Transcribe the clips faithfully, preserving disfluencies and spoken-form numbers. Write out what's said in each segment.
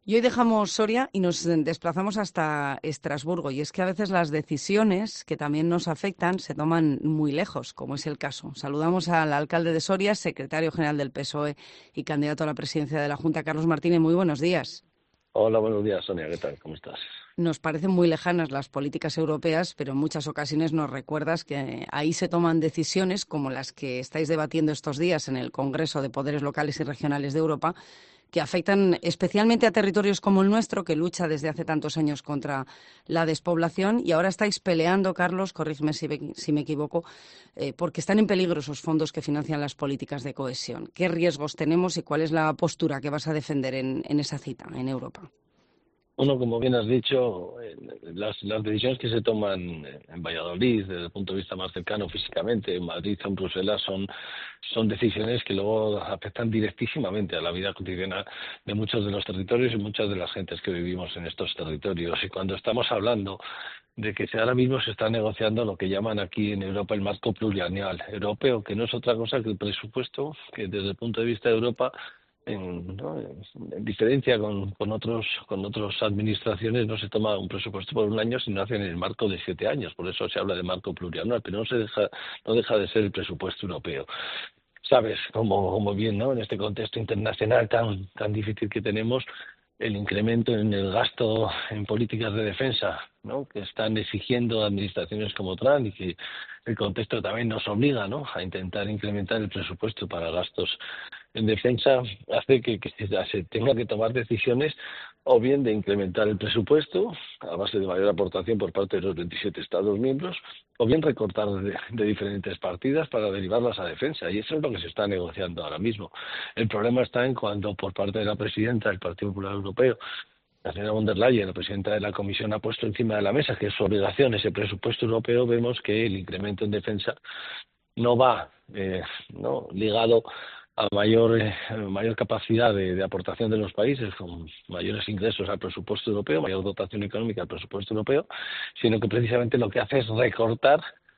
Y hoy dejamos Soria y nos desplazamos hasta Estrasburgo. Y es que a veces las decisiones que también nos afectan se toman muy lejos, como es el caso. Saludamos al alcalde de Soria, secretario general del P S O E y candidato a la presidencia de la Junta, Carlos Martínez. Muy buenos días. Hola, buenos días, Sonia. ¿Qué tal? ¿Cómo estás? Nos parecen muy lejanas las políticas europeas, pero en muchas ocasiones nos recuerdas que ahí se toman decisiones como las que estáis debatiendo estos días en el Congreso de Poderes Locales y Regionales de Europa, que afectan especialmente a territorios como el nuestro, que lucha desde hace tantos años contra la despoblación. Y ahora estáis peleando, Carlos, corrígeme si, si me equivoco, eh, porque están en peligro esos fondos que financian las políticas de cohesión. ¿Qué riesgos tenemos y cuál es la postura que vas a defender en, en esa cita en Europa? Uno, como bien has dicho, eh, las, las decisiones que se toman en Valladolid, desde el punto de vista más cercano físicamente, en Madrid o en Bruselas, son, son decisiones que luego afectan directísimamente a la vida cotidiana de muchos de los territorios y muchas de las gentes que vivimos en estos territorios. Y cuando estamos hablando de que ahora mismo se está negociando lo que llaman aquí en Europa el marco plurianual europeo, que no es otra cosa que el presupuesto que desde el punto de vista de Europa, en, ¿no? en diferencia con, con otros con otras administraciones, no se toma un presupuesto por un año, sino hace en el marco de siete años. Por eso se habla de marco plurianual, pero no se deja no deja de ser el presupuesto europeo. Sabes, como, como bien, ¿no? En este contexto internacional tan tan difícil que tenemos, el incremento en el gasto en políticas de defensa, ¿no? Que están exigiendo administraciones como Trump, y que el contexto también nos obliga, ¿no? A intentar incrementar el presupuesto para gastos en defensa, hace que, que se tenga que tomar decisiones o bien de incrementar el presupuesto a base de mayor aportación por parte de los veintisiete Estados miembros, o bien recortar de, de diferentes partidas para derivarlas a defensa. Y eso es lo que se está negociando ahora mismo. El problema está en cuando por parte de la presidenta del Partido Popular Europeo, la señora von der Leyen, la presidenta de la Comisión, ha puesto encima de la mesa que es su obligación ese presupuesto europeo, vemos que el incremento en defensa no va eh, no ligado a mayor eh, mayor capacidad de, de aportación de los países, con mayores ingresos al presupuesto europeo, mayor dotación económica al presupuesto europeo, sino que precisamente lo que hace es recortar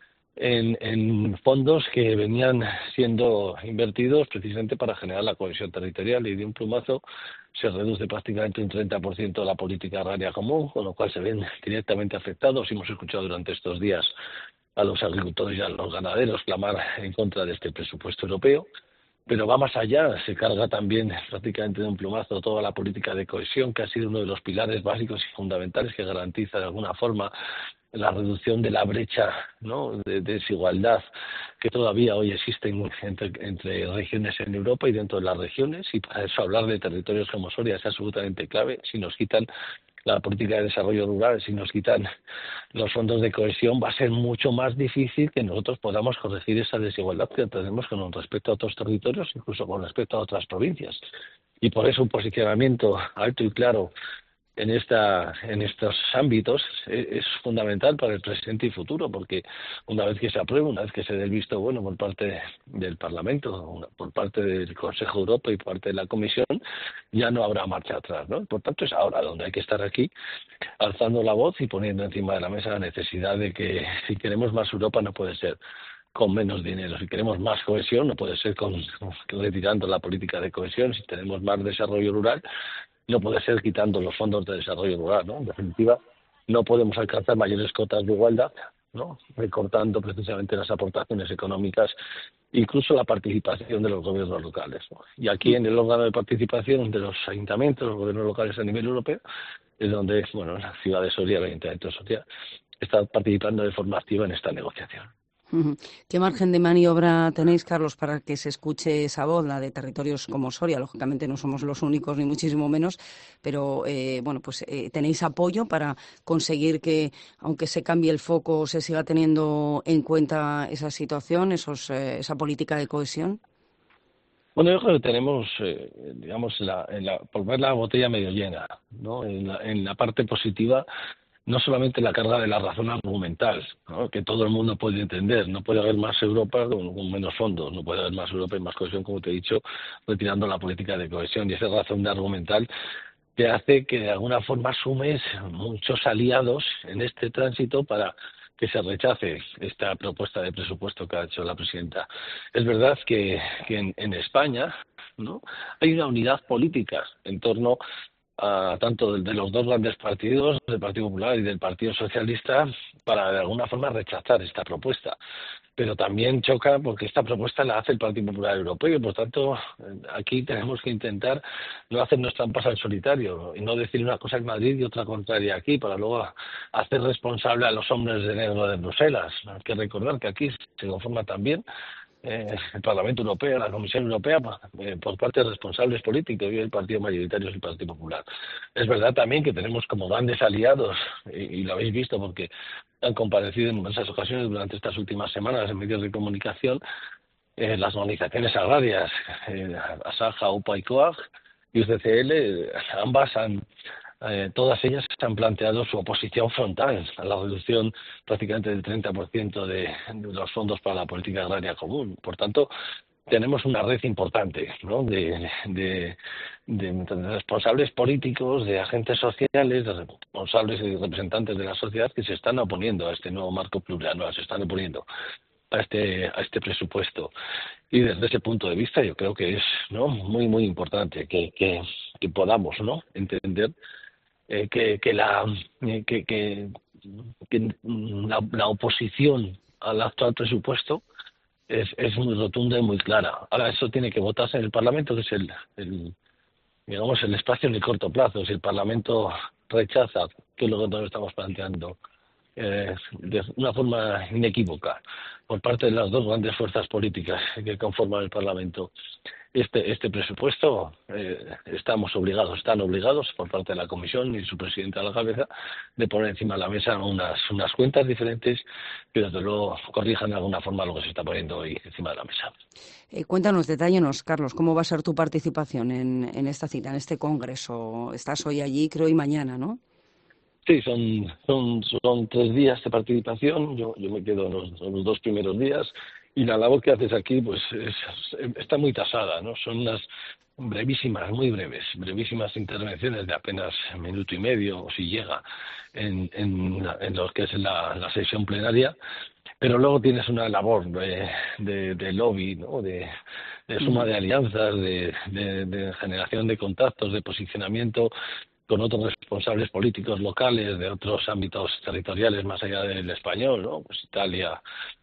en, en fondos que venían siendo invertidos precisamente para generar la cohesión territorial, y de un plumazo se reduce prácticamente un treinta por ciento la política agraria común, con lo cual se ven directamente afectados. Hemos escuchado durante estos días a los agricultores y a los ganaderos clamar en contra de este presupuesto europeo, pero va más allá, se carga también prácticamente de un plumazo toda la política de cohesión, que ha sido uno de los pilares básicos y fundamentales que garantiza de alguna forma la reducción de la brecha, ¿no?, de, de desigualdad que todavía hoy existe entre, entre regiones en Europa y dentro de las regiones. Y para eso hablar de territorios como Soria es absolutamente clave. Si nos quitan la política de desarrollo rural, si nos quitan los fondos de cohesión, va a ser mucho más difícil que nosotros podamos corregir esa desigualdad que tenemos con respecto a otros territorios, incluso con respecto a otras provincias. Y por eso un posicionamiento alto y claro en esta en estos ámbitos es, es fundamental para el presente y futuro, porque una vez que se apruebe, una vez que se dé el visto bueno por parte del Parlamento, por parte del Consejo de Europa y por parte de la Comisión, ya no habrá marcha atrás, ¿no? Por tanto, es ahora donde hay que estar aquí alzando la voz y poniendo encima de la mesa la necesidad de que, si queremos más Europa, no puede ser con menos dinero. Si queremos más cohesión, no puede ser con, retirando la política de cohesión. Si tenemos más desarrollo rural, no puede ser quitando los fondos de desarrollo rural, ¿no? En definitiva, no podemos alcanzar mayores cotas de igualdad, ¿no?, recortando precisamente las aportaciones económicas, incluso la participación de los gobiernos locales, ¿no? Y aquí en el órgano de participación de los ayuntamientos, los gobiernos locales a nivel europeo, es donde, bueno, la ciudad de Soria, el ayuntamiento de Soria, está participando de forma activa en esta negociación. ¿Qué margen de maniobra tenéis, Carlos, para que se escuche esa voz, la de territorios como Soria? Lógicamente no somos los únicos, ni muchísimo menos, pero eh, bueno, pues eh, ¿tenéis apoyo para conseguir que, aunque se cambie el foco, se siga teniendo en cuenta esa situación, esos, eh, esa política de cohesión? Bueno, yo creo que tenemos, eh, digamos, la, en la, por ver la botella medio llena, ¿no? En la, en la parte positiva, no solamente la carga de la razón argumental, ¿no?, que todo el mundo puede entender. No puede haber más Europa con, con menos fondos, no puede haber más Europa y más cohesión, como te he dicho, retirando la política de cohesión. Y esa razón de argumental que hace que de alguna forma sumes muchos aliados en este tránsito para que se rechace esta propuesta de presupuesto que ha hecho la presidenta. Es verdad que, que en, en España, ¿no?, hay una unidad política en torno a tanto de, de los dos grandes partidos, del Partido Popular y del Partido Socialista, para de alguna forma rechazar esta propuesta. Pero también choca porque esta propuesta la hace el Partido Popular Europeo y, por tanto, aquí tenemos que intentar no hacernos trampas al solitario y no decir una cosa en Madrid y otra contraria aquí para luego hacer responsable a los hombres de negro de Bruselas. Hay que recordar que aquí se conforma también eh, el Parlamento Europeo, la Comisión Europea, eh, por parte de responsables políticos y el partido mayoritario es el Partido Popular. Es verdad también que tenemos como grandes aliados, y, y lo habéis visto porque han comparecido en diversas ocasiones durante estas últimas semanas en medios de comunicación, eh, las organizaciones agrarias, eh, Asaja, U P A y COAG y U C C L, eh, ambas han Eh, todas ellas han planteado su oposición frontal a la reducción prácticamente del treinta por ciento de, de los fondos para la política agraria común. Por tanto, tenemos una red importante, ¿no?, de, de, de, de responsables políticos, de agentes sociales, de responsables y representantes de la sociedad que se están oponiendo a este nuevo marco plurianual, se están oponiendo a este a este presupuesto. Y desde ese punto de vista yo creo que es, ¿no?, muy muy importante que, que, que podamos, ¿no?, entender Eh, que, que la eh, que, que, que la, la oposición al actual presupuesto es, es muy rotunda y muy clara. Ahora eso tiene que votarse en el Parlamento, que es el, el digamos el espacio en el corto plazo. Si el Parlamento rechaza, que es lo que nosotros estamos planteando, eh, de una forma inequívoca por parte de las dos grandes fuerzas políticas que conforman el Parlamento este este presupuesto, eh, estamos obligados, están obligados por parte de la Comisión y su presidente a la cabeza de poner encima de la mesa unas unas cuentas diferentes que desde luego corrijan de alguna forma lo que se está poniendo hoy encima de la mesa. Eh, cuéntanos, detállanos, Carlos, ¿cómo va a ser tu participación en, en esta cita, en este congreso? Estás hoy allí, creo, y mañana, ¿no? Sí, son son son tres días de participación. Yo yo me quedo los, los dos primeros días y la labor que haces aquí pues es, está muy tasada, ¿no? Son unas brevísimas, muy breves, brevísimas intervenciones de apenas un minuto y medio, o si llega, en en, en lo que es la, la sesión plenaria. Pero luego tienes una labor de, de, de lobby, ¿no?, de, de suma de alianzas, de, de, de generación de contactos, de posicionamiento con otros responsables políticos locales de otros ámbitos territoriales más allá del español, ¿no? Pues Italia,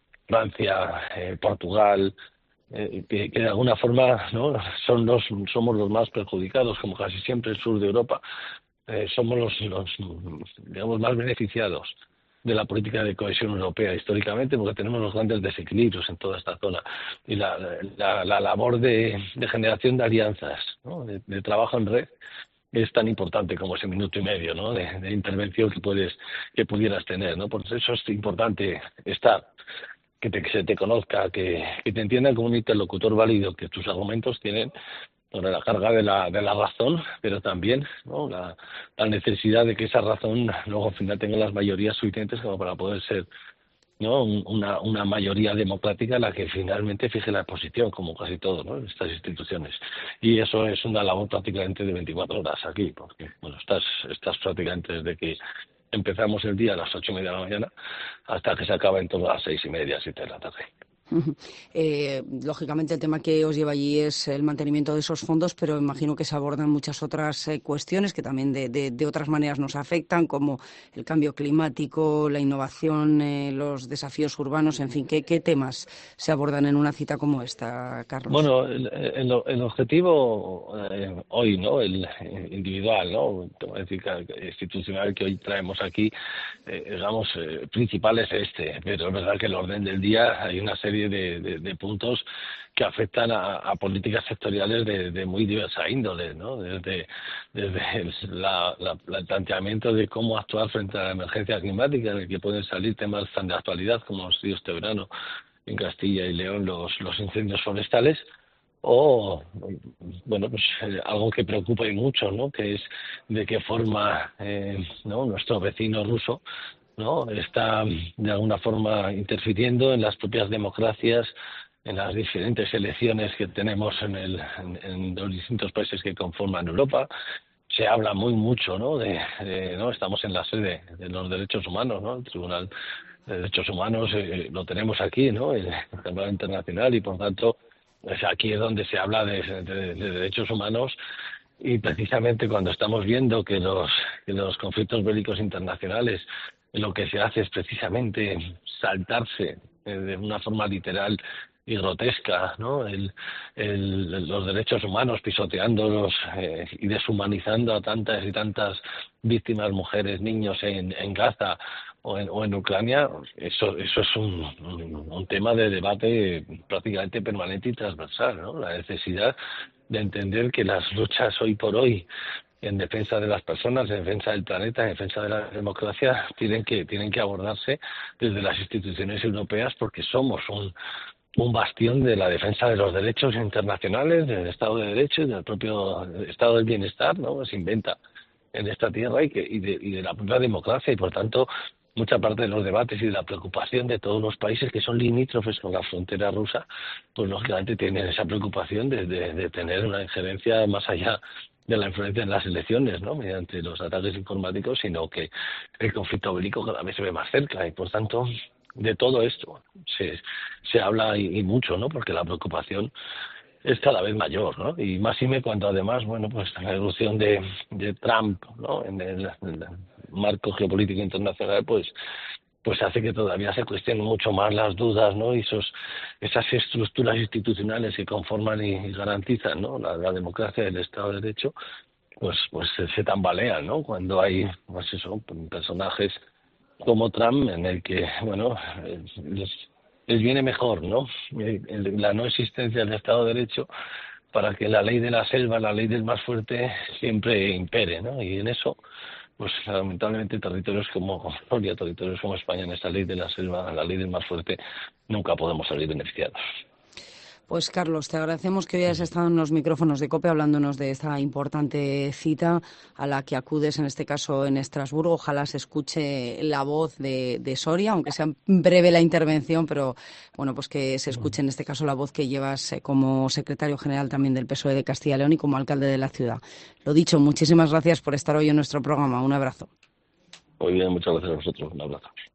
Francia, eh, Portugal, eh, que, que de alguna forma, ¿no?, son los somos los más perjudicados, como casi siempre el sur de Europa, eh, somos los, los digamos más beneficiados de la política de cohesión europea históricamente, porque tenemos los grandes desequilibrios en toda esta zona y la, la, la labor de, de generación de alianzas, ¿no?, de, de trabajo en red es tan importante como ese minuto y medio, ¿no?, de, de intervención que puedes que pudieras tener, ¿no? Por eso es importante estar, que, te, que se te conozca, que, que te entiendan como un interlocutor válido, que tus argumentos tienen sobre la carga de la de la razón, pero también, ¿no?, la, la necesidad de que esa razón luego al final tenga las mayorías suficientes como para poder ser, ¿no?, una una mayoría democrática la que finalmente fije la posición, como casi todo, ¿no?, en estas instituciones. Y eso es una labor prácticamente de veinticuatro horas aquí, porque bueno, estás estás prácticamente desde que empezamos el día a las ocho y media de la mañana hasta que se acaba en torno a las seis y media, siete de la tarde. Eh, lógicamente el tema que os lleva allí es el mantenimiento de esos fondos, pero imagino que se abordan muchas otras eh, cuestiones que también de, de, de otras maneras nos afectan, como el cambio climático, la innovación, eh, los desafíos urbanos, en fin, ¿qué, qué temas se abordan en una cita como esta, Carlos? Bueno, el, el, el objetivo eh, hoy, ¿no?, el individual, ¿no?, tengo que decir que institucional que hoy traemos aquí, eh, digamos, eh, principal es este, pero es verdad que el orden del día hay una serie de, de, de puntos que afectan a, a políticas sectoriales de, de muy diversa índole, ¿no?, desde, desde el, la, la, el planteamiento de cómo actuar frente a la emergencia climática, en el que pueden salir temas tan de actualidad como los sido este verano en Castilla y León, los, los incendios forestales, o bueno, pues eh, algo que preocupa y mucho, ¿no?, que es de qué forma eh, ¿no?, nuestro vecino ruso, ¿no?, está de alguna forma interfiriendo en las propias democracias, en las diferentes elecciones que tenemos en, el, en, en los distintos países que conforman Europa. Se habla muy mucho, ¿no?, de, de no estamos en la sede de los derechos humanos, ¿no?, el Tribunal de Derechos Humanos eh, lo tenemos aquí, ¿no?, en el Tribunal Internacional, y por tanto pues aquí es donde se habla de, de, de derechos humanos y precisamente cuando estamos viendo que los, que los conflictos bélicos internacionales lo que se hace es precisamente saltarse eh, de una forma literal y grotesca, ¿no? El, el, los derechos humanos, pisoteándolos eh, y deshumanizando a tantas y tantas víctimas, mujeres, niños en, en Gaza o en, o en Ucrania, eso eso es un, un, un tema de debate prácticamente permanente y transversal, ¿no? La necesidad de entender que las luchas hoy por hoy en defensa de las personas, en defensa del planeta, en defensa de la democracia, tienen que tienen que abordarse desde las instituciones europeas, porque somos un un bastión de la defensa de los derechos internacionales, del Estado de Derecho y del propio Estado del bienestar, ¿no? Se inventa en esta tierra y, que, y, de, y de la propia democracia, y por tanto mucha parte de los debates y de la preocupación de todos los países que son limítrofes con la frontera rusa, pues lógicamente tienen esa preocupación de, de, de tener una injerencia más allá de la influencia en las elecciones, ¿no? Mediante los ataques informáticos, sino que el conflicto bélico cada vez se ve más cerca, y por tanto de todo esto se se habla y, y mucho, ¿no? Porque la preocupación es cada vez mayor, ¿no? Y más y me cuando además, bueno, pues la evolución de, de Trump, ¿no? En el, en el marco geopolítico internacional, pues pues hace que todavía se cuestionen mucho más las dudas, ¿no? Y esos esas estructuras institucionales que conforman y, y garantizan, ¿no? La, la democracia y el Estado de Derecho, pues pues se, se tambalean, ¿no? Cuando hay, pues eso, personajes como Trump, en el que, bueno, les, les viene mejor, ¿no? La no existencia del Estado de Derecho para que la ley de la selva, la ley del más fuerte, siempre impere, ¿no? Y en eso, pues lamentablemente territorios como Colombia, territorios como España, en esta ley de la selva, la ley del más fuerte, nunca podemos salir beneficiados. Pues Carlos, te agradecemos que hoy hayas estado en los micrófonos de COPE hablándonos de esta importante cita a la que acudes, en este caso en Estrasburgo. Ojalá se escuche la voz de, de Soria, aunque sea breve la intervención, pero bueno, pues que se escuche en este caso la voz que llevas como secretario general también del P S O E de Castilla y León y como alcalde de la ciudad. Lo dicho, muchísimas gracias por estar hoy en nuestro programa. Un abrazo. Muy bien, muchas gracias a vosotros. Un abrazo.